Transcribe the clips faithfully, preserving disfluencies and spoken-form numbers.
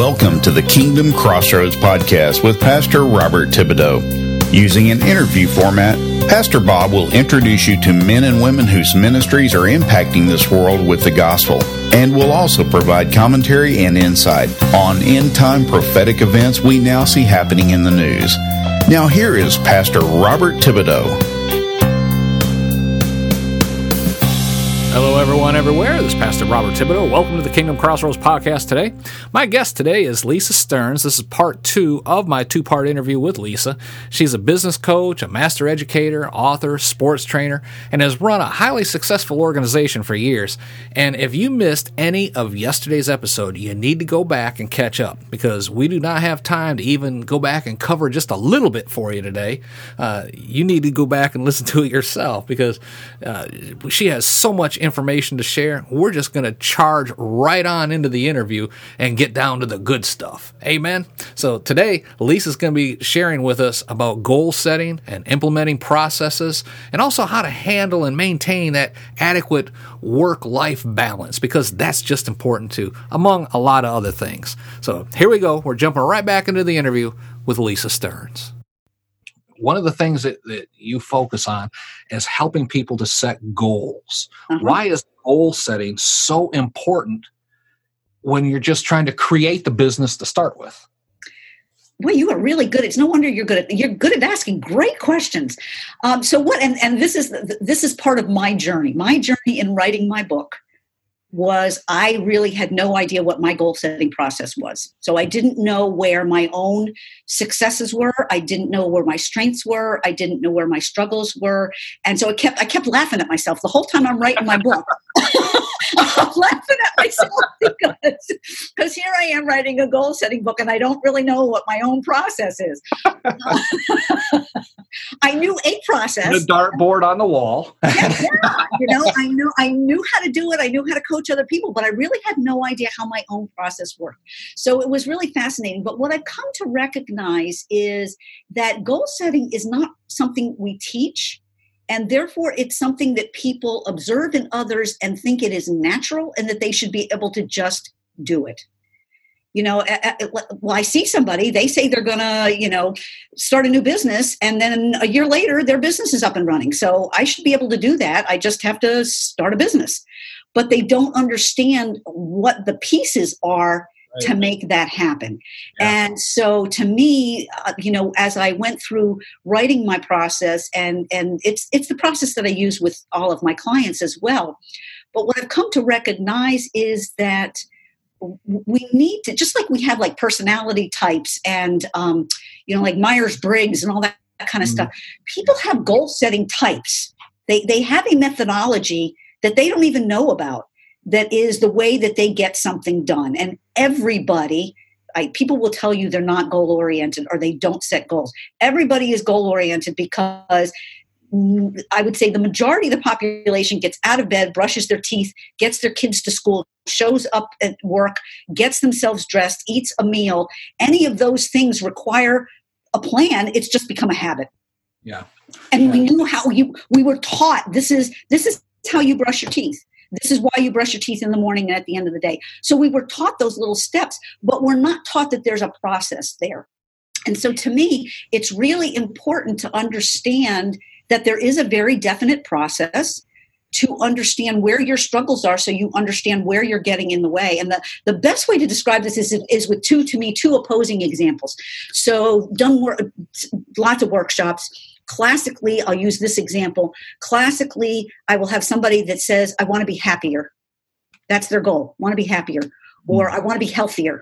Welcome to the Kingdom Crossroads podcast with Pastor Robert Thibodeau. Using an interview format, Pastor Bob will introduce you to men and women whose ministries are impacting this world with the gospel, and will also provide commentary and insight on end-time prophetic events we now see happening in the news. Now here is Pastor Robert Thibodeau. Hello, everyone, everywhere. This is Pastor Robert Thibodeau. Welcome to the Kingdom Crossroads podcast today. My guest today is Lisa Stearns. This is part two of my two-part interview with Lisa. She's a business coach, a master educator, author, sports trainer, and has run a highly successful organization for years. And if you missed any of yesterday's episode, you need to go back and catch up, because we do not have time to even go back and cover just a little bit for you today. Uh, you need to go back and listen to it yourself, because uh, she has so much information to share. We're just going to charge right on into the interview and get down to the good stuff. Amen. So today, Lisa's going to be sharing with us about goal setting and implementing processes, and also how to handle and maintain that adequate work-life balance, because that's just important too, among a lot of other things. So here we go. We're jumping right back into the interview with Lisa Stearns. One of the things that, that you focus on is helping people to set goals. Uh-huh. Why is goal setting so important when you're just trying to create the business to start with? Well, you are really good. It's no wonder you're good at you're good at asking great questions. Um, so what? And, and this is this is part of my journey. My journey in writing my book was I really had no idea what my goal setting process was. So I didn't know where my own successes were. I didn't know where my strengths were. I didn't know where my struggles were. And so I kept I kept laughing at myself the whole time I'm writing my book. I'm laughing at myself because, because here I am writing a goal setting book and I don't really know what my own process is. I knew a process. And a dartboard on the wall. yeah, yeah. You know, I knew I knew how to do it. I knew how to coach other people, but I really had no idea how my own process worked. So it was really fascinating. But what I've come to recognize is that goal setting is not something we teach. And therefore, it's something that people observe in others and think it is natural and that they should be able to just do it. You know, well, I see somebody, they say they're going to, you know, start a new business, and then a year later, their business is up and running. So I should be able to do that. I just have to start a business. But they don't understand what the pieces are to make that happen. Yeah. And so to me, uh, you know, as I went through writing my process, and, and it's it's the process that I use with all of my clients as well. But what I've come to recognize is that we need to, just like we have like personality types and, um, you know, like Myers-Briggs and all that kind of mm-hmm. stuff, people have goal setting types. They They have a methodology that they don't even know about, that is the way that they get something done. And everybody, I, people will tell you they're not goal-oriented or they don't set goals. Everybody is goal-oriented because I would say the majority of the population gets out of bed, brushes their teeth, gets their kids to school, shows up at work, gets themselves dressed, eats a meal. Any of those things require a plan. It's just become a habit. Yeah. And yeah. we knew how you, we were taught this is, this is how you brush your teeth. This is why you brush your teeth in the morning and at the end of the day. So we were taught those little steps, but we're not taught that there's a process there. And so to me, it's really important to understand that there is a very definite process, to understand where your struggles are so you understand where you're getting in the way. And the, the best way to describe this is, is with two, to me, two opposing examples. So done work, lots of workshops. Classically, I'll use this example. Classically, I will have somebody that says, I want to be happier. That's their goal. Want to be happier. Or I want to be healthier.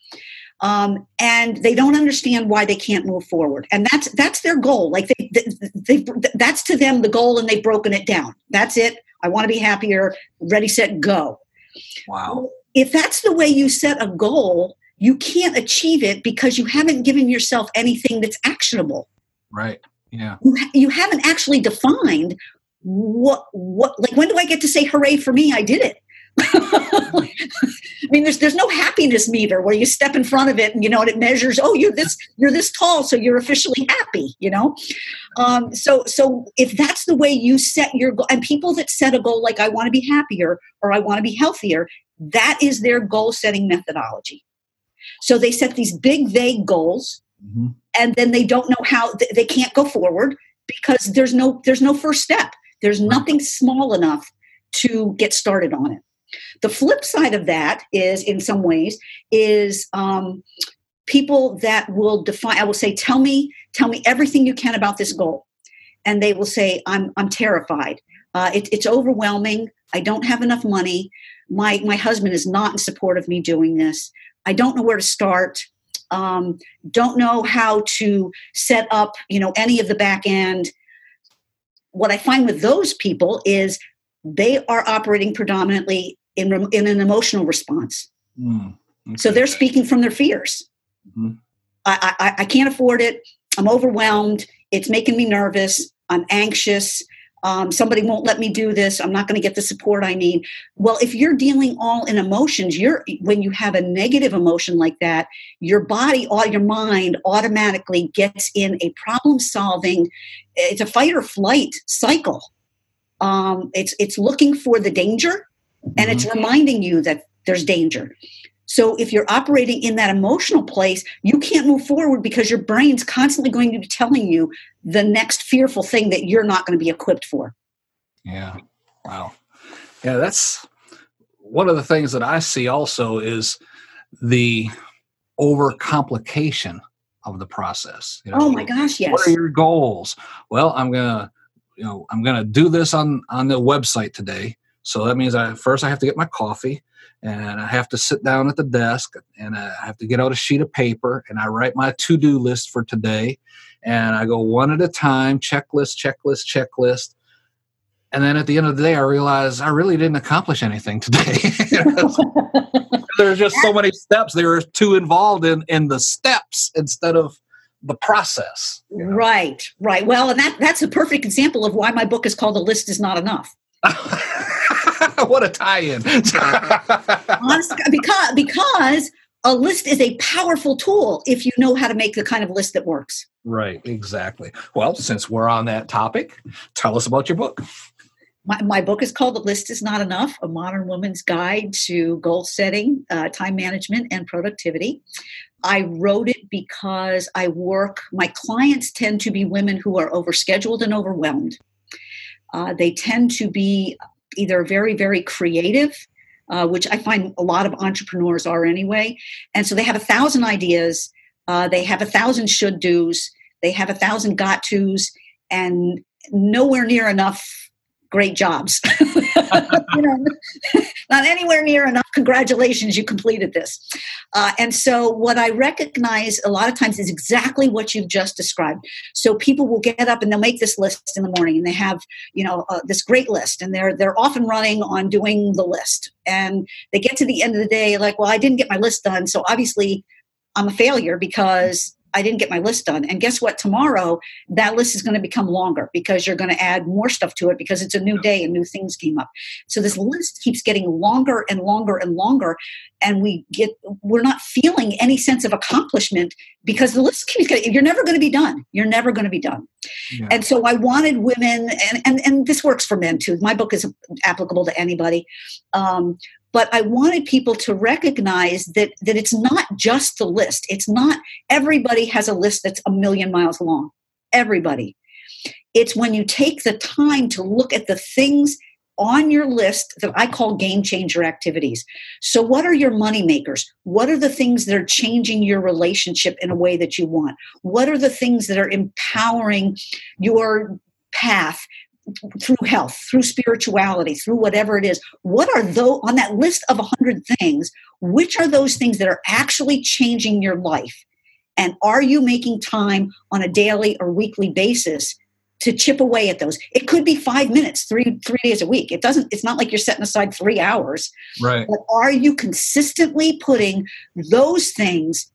Um, and they don't understand why they can't move forward. And that's that's their goal. Like they, they, they, that's to them the goal, and they've broken it down. That's it. I want to be happier. Ready, set, go. Wow. If that's the way you set a goal, you can't achieve it because you haven't given yourself anything that's actionable. Right. Yeah. You, ha- you haven't actually defined what, what, like, when do I get to say, hooray for me, I did it? I mean, there's there's no happiness meter where you step in front of it and, you know, and it measures, oh, you're this you're this tall, so you're officially happy, you know? Um, so so if that's the way you set your goal, and people that set a goal like I want to be happier or I want to be healthier, that is their goal setting methodology. So they set these big, vague goals, mm-hmm. and then they don't know how, they can't go forward because there's no there's no first step. There's nothing small enough to get started on it. The flip side of that is, in some ways, is um, people that will define, I will say, tell me, tell me everything you can about this goal. And they will say, I'm I'm terrified. Uh, it, it's overwhelming. I don't have enough money. My my husband is not in support of me doing this. I don't know where to start. Um, don't know how to set up, you know, any of the back end. What I find with those people is they are operating predominantly in, in an emotional response. Mm, okay. So they're speaking from their fears. Mm-hmm. I, I, I can't afford it. I'm overwhelmed. It's making me nervous. I'm anxious. Um, somebody won't let me do this. I'm not going to get the support I need. Well, if you're dealing all in emotions, you're when you have a negative emotion like that, your body or your mind automatically gets in a problem-solving. It's a fight or flight cycle. Um, it's it's looking for the danger, and mm-hmm. it's reminding you that there's danger. So if you're operating in that emotional place, you can't move forward because your brain's constantly going to be telling you the next fearful thing that you're not going to be equipped for. Yeah. Wow. Yeah, that's one of the things that I see also is the overcomplication of the process. You know, oh my gosh, yes. What are your goals? Well, I'm gonna, you know, I'm gonna do this on on the website today. So that means I first I have to get my coffee. And I have to sit down at the desk and I have to get out a sheet of paper and I write my to-do list for today. And I go one at a time, checklist, checklist, checklist. And then at the end of the day, I realize I really didn't accomplish anything today. There's just so many steps. There are too involved in, in the steps instead of the process. You know? Right, right. Well, and that, that's a perfect example of why my book is called A List Is Not Enough. What a tie-in. Honestly, because, because a list is a powerful tool if you know how to make the kind of list that works. Right, exactly. Well, since we're on that topic, tell us about your book. My, my book is called The List Is Not Enough, A Modern Woman's Guide to Goal Setting, uh, Time Management, and Productivity. I wrote it because I work, my clients tend to be women who are overscheduled and overwhelmed. Uh, they tend to be either very, very creative, uh, which I find a lot of entrepreneurs are anyway. And so they have a thousand ideas. Uh, they have a thousand should do's. They have a thousand got to's and nowhere near enough great jobs. You know, not anywhere near enough. Congratulations, you completed this. Uh, and so what I recognize a lot of times is exactly what you've just described. So people will get up and they'll make this list in the morning and they have, you know, uh, this great list and they're, they're often running on doing the list. And they get to the end of the day like, well, I didn't get my list done. So obviously I'm a failure because I didn't get my list done. And guess what? Tomorrow, that list is going to become longer because you're going to add more stuff to it because it's a new day and new things came up. So this list keeps getting longer and longer and longer. And we get, we're not feeling any sense of accomplishment because the list keeps getting, you're never going to be done. You're never going to be done. Yeah. And so I wanted women, and, and, and this works for men too. My book is applicable to anybody. Um, But I wanted people to recognize that, that it's not just the list. It's not everybody has a list that's a million miles long. Everybody. It's when you take the time to look at the things on your list that I call game changer activities. So what are your money makers? What are the things that are changing your relationship in a way that you want? What are the things that are empowering your path through health, through spirituality, through whatever it is? What are those on that list of a hundred things? Which are those things that are actually changing your life? And are you making time on a daily or weekly basis to chip away at those? It could be five minutes, three three days a week. It doesn't. It's not like you're setting aside three hours. Right. But are you consistently putting those things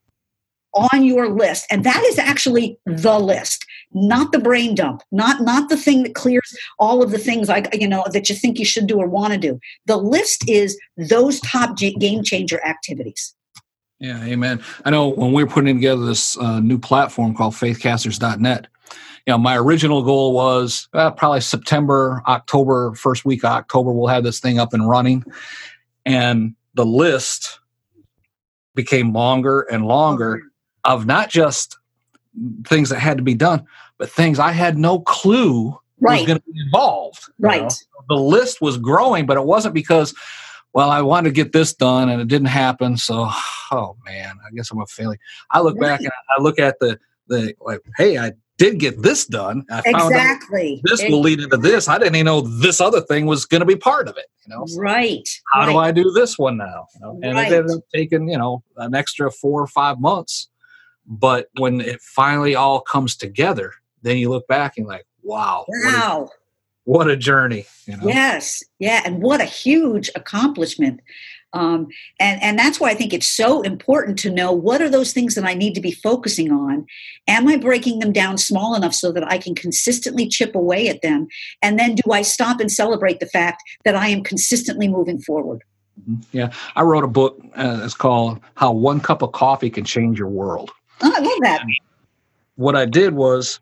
on your list? And that is actually the list, not the brain dump, not not the thing that clears all of the things like, you know, that you think you should do or want to do. The list is those top g- game changer activities. Yeah, amen. I know when we were putting together this uh, new platform called faith casters dot net, you know, my original goal was uh, probably September, October, first week of October, we'll have this thing up and running. And the list became longer and longer Okay. of not just things that had to be done, but things I had no clue Right. was going to be involved. you Right. know? The list was growing, but it wasn't because, well, I wanted to get this done and it didn't happen. So, oh man, I guess I'm a failure. I look Right. back and I look at the, the like, hey, I did get this done. I found out Exactly. this will lead into this. I didn't even know this other thing was going to be part of it. You know, So Right. how right. do I do this one now? You know? And Right. it ended up taking, you know, an extra four or five months. But when it finally all comes together, then you look back and like, wow, Wow. what a, what a journey. You know? Yes. Yeah. And what a huge accomplishment. Um, and, and that's why I think it's so important to know what are those things that I need to be focusing on. Am I breaking them down small enough so that I can consistently chip away at them? And then do I stop and celebrate the fact that I am consistently moving forward? Yeah. I wrote a book. Uh, it's called How One Cup of Coffee Can Change Your World. Oh, I love that. What I did was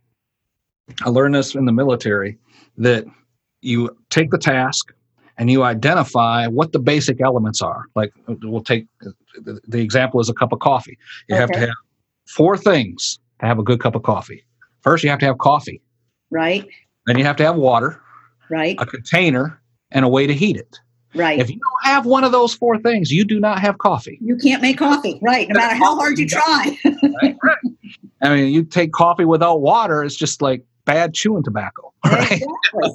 I learned this in the military, that you take the task and you identify what the basic elements are. Like we'll take the, the example is a cup of coffee. You have to Okay. have four things to have a good cup of coffee. First, you have to have coffee. Right. Then you have to have water, Right. a container, and a way to heat it. Right. If you don't have one of those four things, you do not have coffee. You can't make coffee. Right. No matter how hard you try. Right? Right. I mean, you take coffee without water, it's just like bad chewing tobacco. Right? Exactly.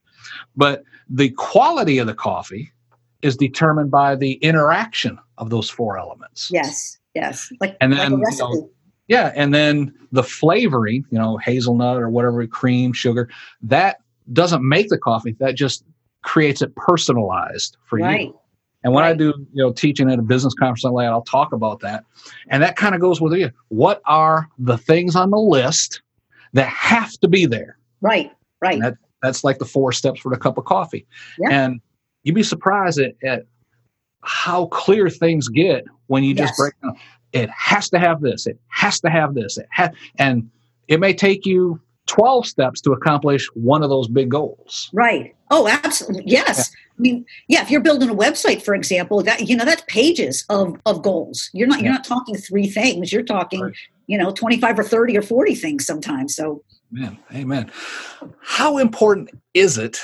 But the quality of the coffee is determined by the interaction of those four elements. Yes. Yes. Like, And like then, a you recipe. know, yeah, and then the flavoring, you know, hazelnut or whatever, cream, sugar, that doesn't make the coffee. That just creates it personalized for Right. you. And when I Right. do, you know, teaching at a business conference like that, I'll talk about that. And that kind of goes with you. What are the things on the list that have to be there? Right. Right. And that, that's like the four steps for the cup of coffee. Yeah. And you'd be surprised at, at how clear things get when you just Yes. break down. It has to have this. It has to have this. It ha- and it may take you twelve steps to accomplish one of those big goals. Right. Oh, absolutely. Yes. I mean, yeah, if you're building a website, for example, that, you know, that's pages of, of goals. You're not, Yeah. you're not talking three things. You're talking, Right. you know, twenty-five or thirty or forty things sometimes. So Man, amen. How important is it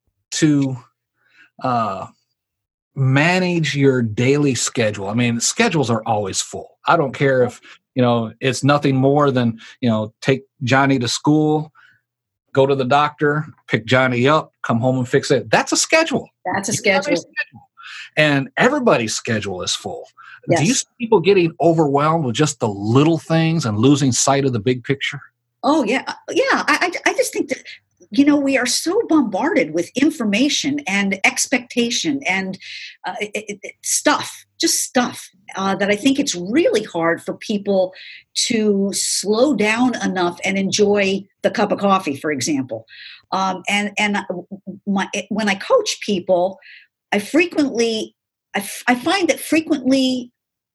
to uh, manage your daily schedule? I mean, schedules are always full. I don't care if, you know, it's nothing more than, you know, take Johnny to school, go to the doctor, pick Johnny up, come home and fix it. That's a schedule. that's a You have schedule. And everybody's schedule is full. Do you Yes. see people getting overwhelmed with just the little things and losing sight of the big picture? Oh, yeah. Yeah. I, I, I just think that, you know, we are so bombarded with information and expectation and uh, it, it, stuff, just stuff, uh, that I think it's really hard for people to slow down enough and enjoy the cup of coffee, for example. Um, and and my, when I coach people, I frequently, I, f- I find that frequently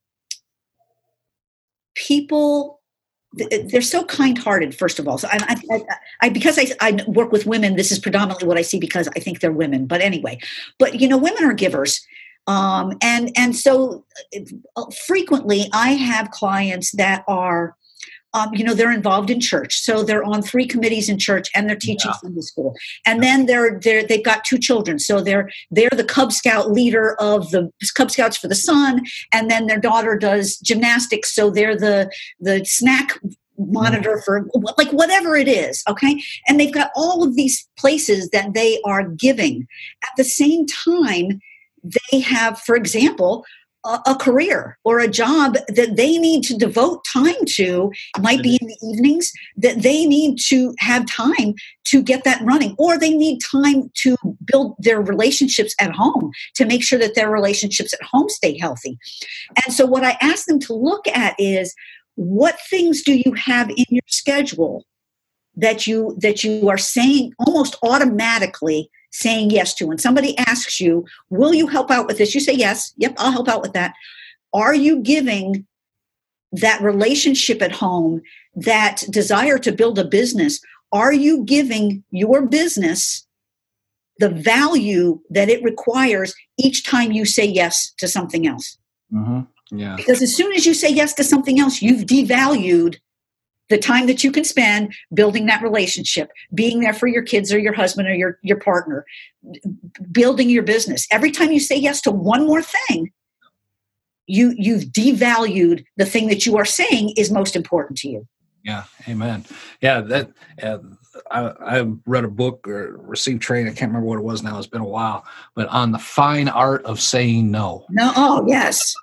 people, they're so kind-hearted, first of all. So I, I, I, I because I, I work with women, this is predominantly what I see because I think they're women. But anyway, but you know, women are givers, um, and and so uh, frequently I have clients that are, um, you know, they're involved in church, so they're on three committees in church, and they're teaching Yeah. Sunday school, and then they're they're they've got two children, so they're they're the Cub Scout leader of the Cub Scouts for the Son, and then their daughter does gymnastics, so they're the the snack monitor for like whatever it is, okay? And they've got all of these places that they are giving. At the same time, they have, for example, a, a career or a job that they need to devote time to. It might be in the evenings that they need to have time to get that running, or they need time to build their relationships at home to make sure that their relationships at home stay healthy. And so what I ask them to look at is, what things do you have in your schedule that you that you are saying almost automatically saying yes to? When somebody asks you, will you help out with this? You say yes. Yep, I'll help out with that. Are you giving that relationship at home, that desire to build a business? Are you giving your business the value that it requires each time you say yes to something else? Mm-hmm. Yeah. Because as soon as you say yes to something else, you've devalued the time that you can spend building that relationship, being there for your kids or your husband or your, your partner, building your business. Every time you say yes to one more thing, you, you've devalued the thing that you are saying is most important to you. Yeah. Amen. Yeah. That, uh, I, I read a book or received training. I can't remember what it was now. It's been a while, but on the fine art of saying no. No. Oh, yes.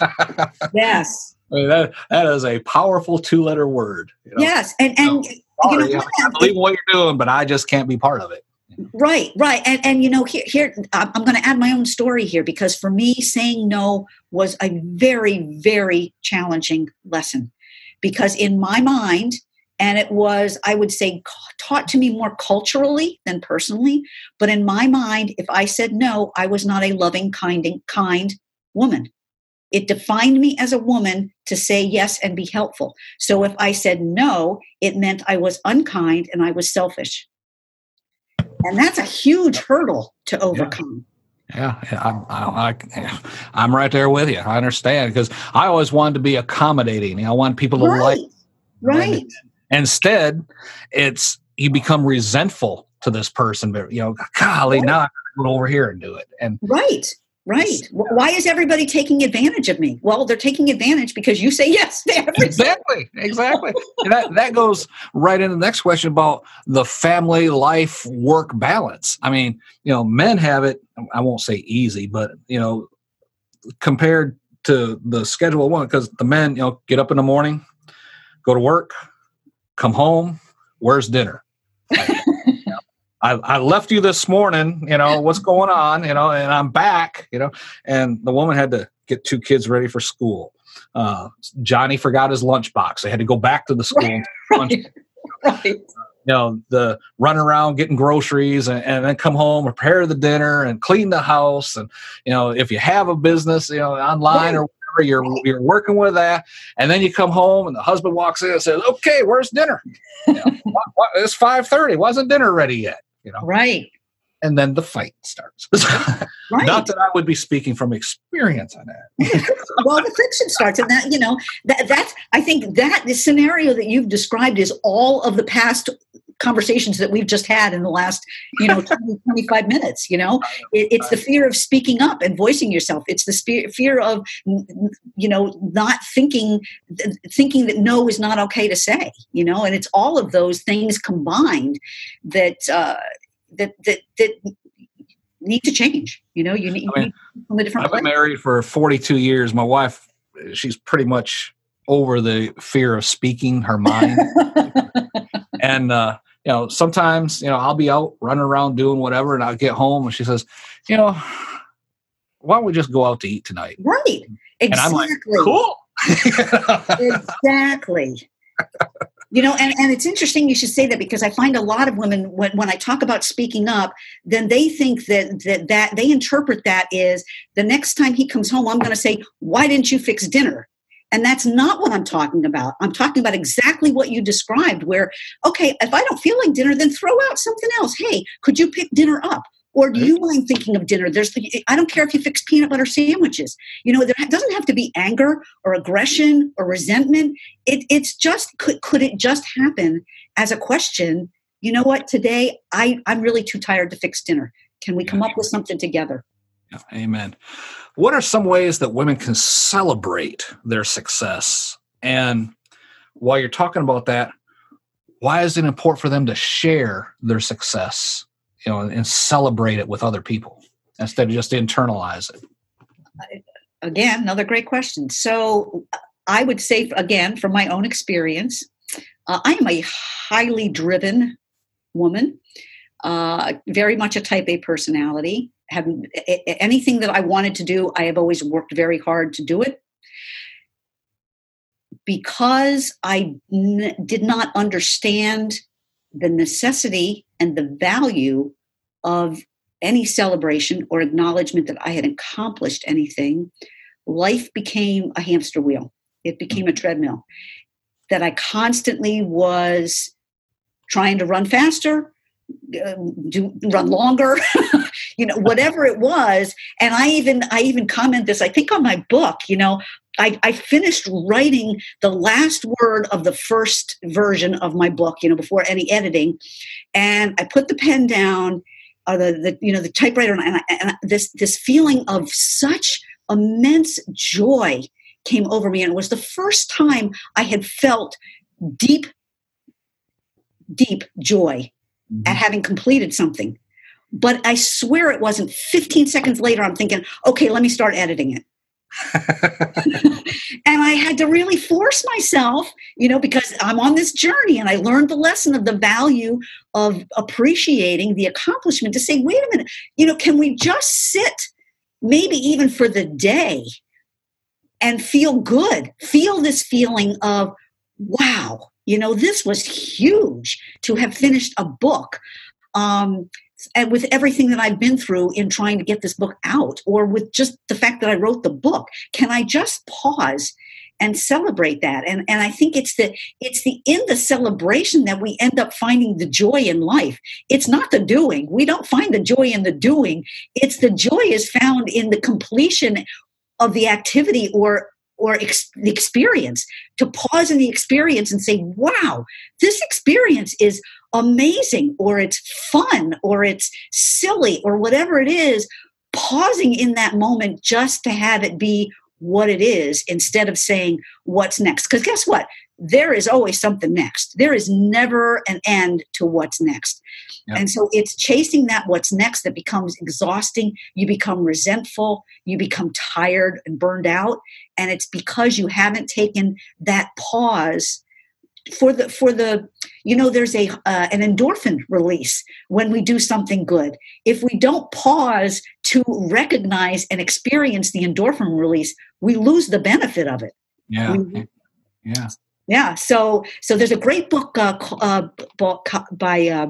Yes. I mean, that, that is a powerful two-letter word. You know? Yes. And, and so, you sorry, know, I believe in what you're doing, but I just can't be part of it. Right, right. And, and you know, here, here I'm going to add my own story here, because for me, saying no was a very, very challenging lesson. Because in my mind, and it was, I would say, taught to me more culturally than personally, but in my mind, if I said no, I was not a loving, kind, kind woman. It defined me as a woman to say yes and be helpful. So if I said no, it meant I was unkind and I was selfish. And that's a huge hurdle to overcome. Yeah, yeah I'm, I, I, I'm right there with you. I understand, because I always wanted to be accommodating. You know, I want people to right. like. Right. Instead, it's you become resentful to this person. But you know, golly, right. now I got to go over here and do it. And right. Right. Why is everybody taking advantage of me? Well, they're taking advantage because you say yes to everything. Exactly. Exactly. And that, that goes right into the next question about the family life work balance. I mean, you know, men have it, I won't say easy, but, you know, compared to the schedule of women, because the men, you know, get up in the morning, go to work, come home, where's dinner? I, I left you this morning, you know, what's going on, you know, and I'm back, you know, and the woman had to get two kids ready for school. Uh, Johnny forgot his lunchbox. They had to go back to the school. Right. Right. You know, the run around getting groceries and, and then come home, prepare the dinner and clean the house. And, you know, if you have a business, you know, online right. or whatever, you're, you're working with that. And then you come home and the husband walks in and says, okay, where's dinner? You know, what, what, it's five thirty. Wasn't dinner ready yet? You know? Right. And then the fight starts. Right. Not that I would be speaking from experience on that. Well, the friction starts, and that, you know, that that's, I think that the scenario that you've described is all of the past conversations that we've just had in the last, you know, twenty, twenty-five minutes, you know, it, it's the fear of speaking up and voicing yourself. It's the spe- fear of, you know, not thinking, thinking that no is not okay to say, you know, and it's all of those things combined that, uh, that, that, that need to change. You know, you need, I mean, you need from a different I've been place. married for forty-two years. My wife, she's pretty much over the fear of speaking her mind. And, uh, you know, sometimes, you know, I'll be out running around doing whatever, and I'll get home and she says, you know, why don't we just go out to eat tonight? Right. Exactly. And I'm like, cool. Exactly. You know, and, and it's interesting you should say that, because I find a lot of women, when, when I talk about speaking up, then they think that, that that they interpret that is the next time he comes home, I'm going to say, why didn't you fix dinner? And that's not what I'm talking about. I'm talking about exactly what you described, where, okay, if I don't feel like dinner, then throw out something else. Hey, could you pick dinner up? Or do you mind thinking of dinner? There's, I don't care if you fix peanut butter sandwiches. You know, there doesn't have to be anger or aggression or resentment. It, it's just, could, could it just happen as a question? You know what? Today, I, I'm really too tired to fix dinner. Can we come up with something together? Yeah, amen. What are some ways that women can celebrate their success? And while you're talking about that, why is it important for them to share their success, you know, and celebrate it with other people instead of just internalize it? Again, another great question. So I would say, again, from my own experience, uh, I am a highly driven woman, uh, very much a type A personality. Have anything that I wanted to do, I have always worked very hard to do it. Because I n- did not understand the necessity and the value of any celebration or acknowledgement that I had accomplished anything, life became a hamster wheel. It became a treadmill that I constantly was trying to run faster, uh, do run longer, you know, whatever it was. And I even, I even comment this, I think on my book, you know, I, I finished writing the last word of the first version of my book, you know, before any editing. And I put the pen down, uh, the, the, you know, the typewriter, and, I, and this, this feeling of such immense joy came over me. And it was the first time I had felt deep, deep joy mm-hmm. at having completed something. But I swear it wasn't fifteen seconds later, I'm thinking, okay, let me start editing it. And I had to really force myself, you know, because I'm on this journey and I learned the lesson of the value of appreciating the accomplishment to say, wait a minute, you know, can we just sit maybe even for the day and feel good, feel this feeling of, wow, you know, this was huge to have finished a book. Um, and with everything that I've been through in trying to get this book out, or with just the fact that I wrote the book, can I just pause and celebrate that? And and I think it's the it's the in the celebration that we end up finding the joy in life. It's not the doing. We don't find the joy in the doing. It's the joy is found in the completion of the activity or or ex- the experience, to pause in the experience and say, wow, this experience is amazing, or it's fun, or it's silly, or whatever it is, pausing in that moment just to have it be what it is instead of saying what's next. Because guess what? There is always something next. There is never an end to what's next. Yep. And so it's chasing that what's next that becomes exhausting. You become resentful. You become tired and burned out. And it's because you haven't taken that pause for the, for the, you know, there's a, uh, an endorphin release when we do something good. If we don't pause to recognize and experience the endorphin release, we lose the benefit of it. Yeah. We, yeah. Yeah. So, so there's a great book, uh, uh, book by, uh,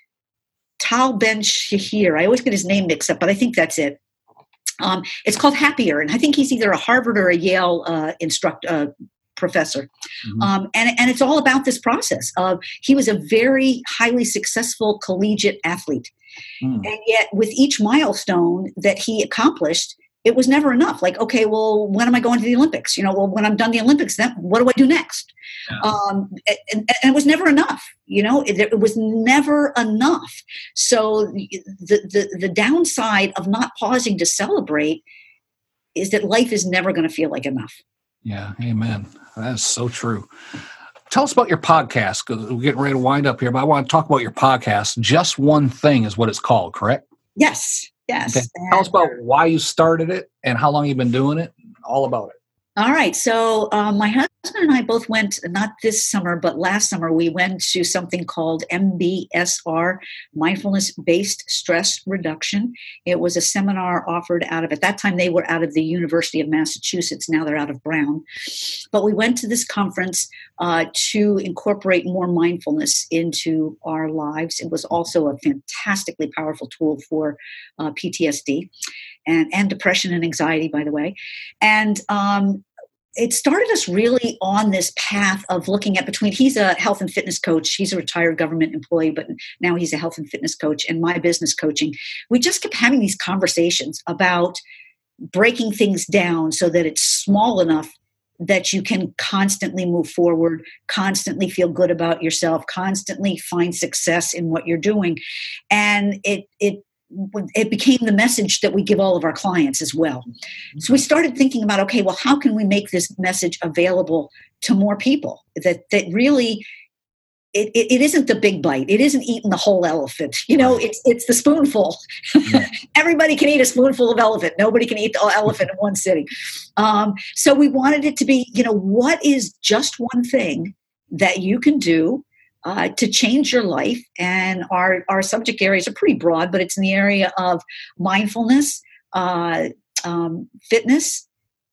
Tal Ben-Shahir. I always get his name mixed up, but I think that's it. Um, it's called Happier. And I think he's either a Harvard or a Yale, uh, instructor, uh, professor. Mm-hmm. Um, and, and it's all about this process of, he was a very highly successful collegiate athlete. Mm. And yet with each milestone that he accomplished, it was never enough. Like, okay, well, when am I going to the Olympics? You know, well, when I'm done the Olympics, then what do I do next? Yeah. Um, and, and it was never enough. You know, it, it was never enough. So the, the the downside of not pausing to celebrate is that life is never going to feel like enough. Yeah, amen. That is so true. Tell us about your podcast, because we're getting ready to wind up here, but I want to talk about your podcast. Just One Thing is what it's called, correct? Yes. Yes. Okay. Tell us about why you started it and how long you've been doing it, all about it. All right. So um, my husband and I both went, not this summer, but last summer, we went to something called M B S R, Mindfulness-Based Stress Reduction. It was a seminar offered out of, at that time, they were out of the University of Massachusetts. Now they're out of Brown. But we went to this conference uh, to incorporate more mindfulness into our lives. It was also a fantastically powerful tool for uh, P T S D. And, and depression and anxiety, by the way. And um, it started us really on this path of looking at between, he's a health and fitness coach. He's a retired government employee, but now he's a health and fitness coach, and my business coaching. We just kept having these conversations about breaking things down so that it's small enough that you can constantly move forward, constantly feel good about yourself, constantly find success in what you're doing. And it, it, it became the message that we give all of our clients as well. So we started thinking about, okay, well, how can we make this message available to more people? That that really, it, it, it isn't the big bite. It isn't eating the whole elephant. You know, it's it's the spoonful. Yeah. Everybody can eat a spoonful of elephant. Nobody can eat the elephant in one sitting. Um, so we wanted it to be, you know, what is just one thing that you can do Uh, to change your life. And our, our subject areas are pretty broad, but it's in the area of mindfulness, uh, um, fitness,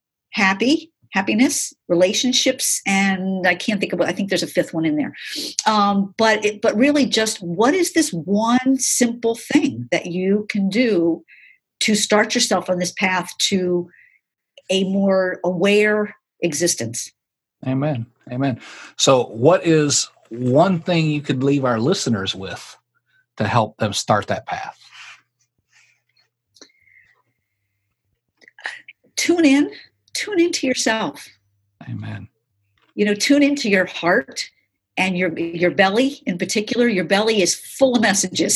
happy, happiness, relationships, and I can't think of what, I think there's a fifth one in there. Um, but it, but really just what is this one simple thing that you can do to start yourself on this path to a more aware existence? Amen. Amen. So what is one thing you could leave our listeners with to help them start that path? Tune in tune into yourself. Amen. You know, tune into your heart and your your belly in particular. Your belly is full of messages.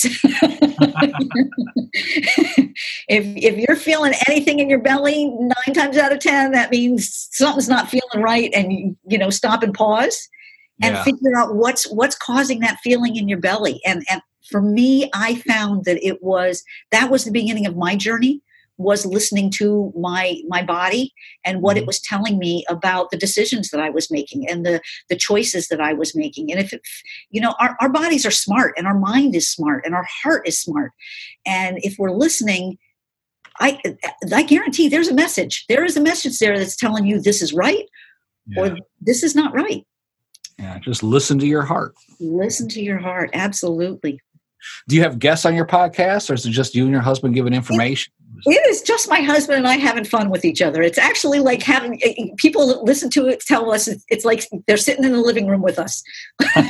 if if you're feeling anything in your belly, nine times out of ten, that means something's not feeling right, and you know, stop and pause and Yeah. figure out what's what's causing that feeling in your belly. And and for me, I found that it was that was the beginning of my journey. Was listening to my my body and what it was telling me about the decisions that I was making and the the choices that I was making. And if it, you know, our, our bodies are smart and our mind is smart and our heart is smart. And if we're listening, I I guarantee there's a message. There is a message there that's telling you this is right Yeah. or this is not right. Yeah. Just listen to your heart. Listen to your heart. Absolutely. Do you have guests on your podcast, or is it just you and your husband giving information? It is just my husband and I having fun with each other. It's actually like having people that listen to it tell us it's, it's like they're sitting in the living room with us. and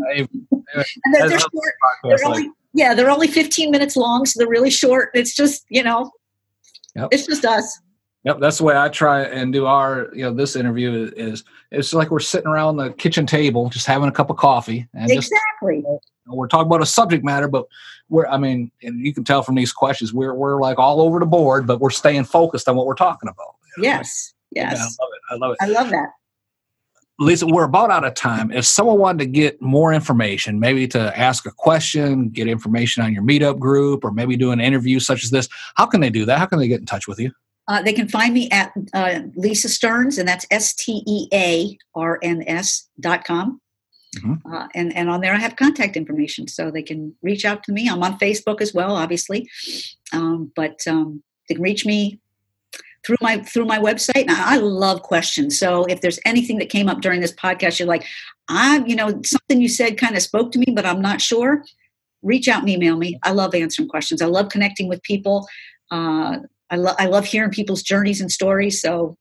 they're, they're short. They're only, yeah, they're only fifteen minutes long, so they're really short. It's just, you know, Yep. it's just us. Yep, that's the way I try and do our, you know, this interview is, it's like we're sitting around the kitchen table, just having a cup of coffee. And Exactly. Just, we're talking about a subject matter, but we're, I mean, and you can tell from these questions, we're, we're like all over the board, but we're staying focused on what we're talking about. You know? Yes. Yes. Yeah, I love it. I love it. I love that. Lisa, we're about out of time. If someone wanted to get more information, maybe to ask a question, get information on your meetup group, or maybe do an interview such as this, how can they do that? How can they get in touch with you? Uh, they can find me at uh, Leasa Stearns, and that's S T E A R N S dot com. Mm-hmm. Uh, and, and on there I have contact information, so they can reach out to me. I'm on Facebook as well, obviously. Um, but um, they can reach me through my through my website. And I love questions. So if there's anything that came up during this podcast, you're like, I, you know, something you said kind of spoke to me, but I'm not sure, reach out and email me. I love answering questions. I love connecting with people. Uh, I, lo- I love hearing people's journeys and stories. So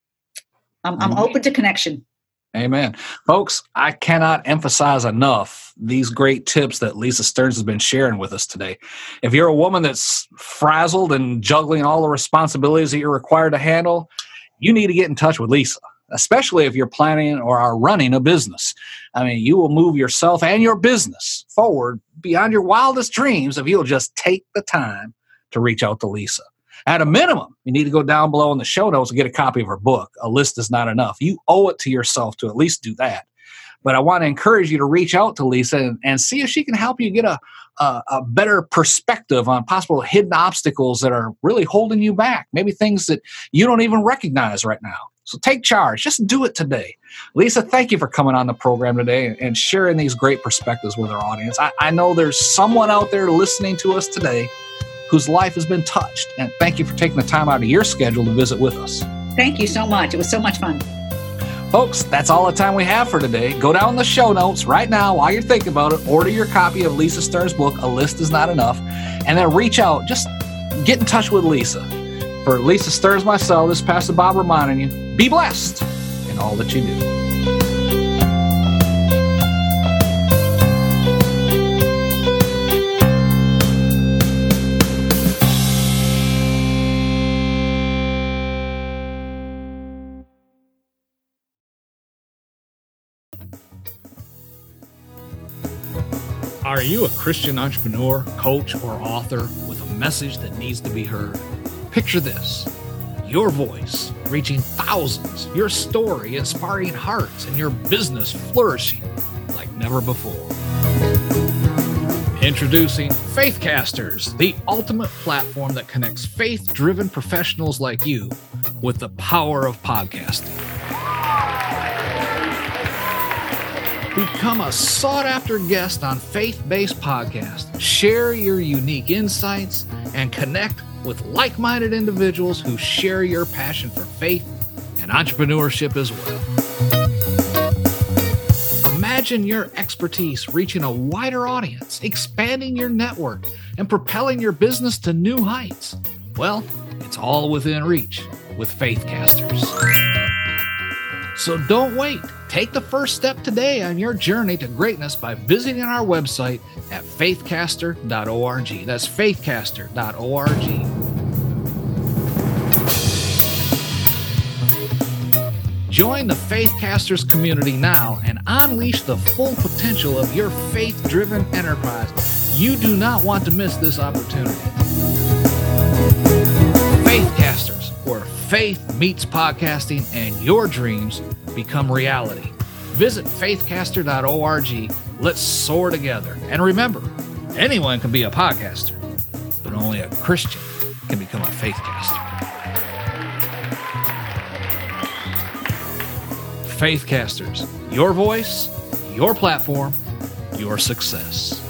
I'm, I'm open to connection. Amen. Folks, I cannot emphasize enough these great tips that Leasa Stearns has been sharing with us today. If you're a woman that's frazzled and juggling all the responsibilities that you're required to handle, you need to get in touch with Leasa, especially if you're planning or are running a business. I mean, you will move yourself and your business forward beyond your wildest dreams if you'll just take the time to reach out to Leasa. At a minimum, you need to go down below in the show notes and get a copy of her book. A list is not enough. You owe it to yourself to at least do that. But I want to encourage you to reach out to Leasa and, and see if she can help you get a, a, a better perspective on possible hidden obstacles that are really holding you back. Maybe things that you don't even recognize right now. So take charge. Just do it today. Leasa, thank you for coming on the program today and sharing these great perspectives with our audience. I, I know there's someone out there listening to us today whose life has been touched. And thank you for taking the time out of your schedule to visit with us. Thank you so much. It was so much fun. Folks, that's all the time we have for today. Go down the show notes right now while you're thinking about it. Order your copy of Leasa Stearns' book, A List Is Not Enough, and then reach out. Just get in touch with Leasa. For Leasa Stearns, myself, this is Pastor Bob reminding you, be blessed in all that you do. Are you a Christian entrepreneur, coach, or author with a message that needs to be heard? Picture this. Your voice reaching thousands, your story inspiring hearts, and your business flourishing like never before. Introducing Faithcasters, the ultimate platform that connects faith-driven professionals like you with the power of podcasting. Become a sought-after guest on faith-based podcasts. Share your unique insights and connect with like-minded individuals who share your passion for faith and entrepreneurship as well. Imagine your expertise reaching a wider audience, expanding your network, and propelling your business to new heights. Well, it's all within reach with Faithcasters. So don't wait. Take the first step today on your journey to greatness by visiting our website at faithcaster dot org. That's faithcaster dot org. Join the Faithcasters community now and unleash the full potential of your faith-driven enterprise. You do not want to miss this opportunity. Faithcasters, where faith meets podcasting and your dreams become reality. Visit faithcaster dot org. Let's soar together. And remember, anyone can be a podcaster, but only a Christian can become a faithcaster. Faithcasters, your voice, your platform, your success.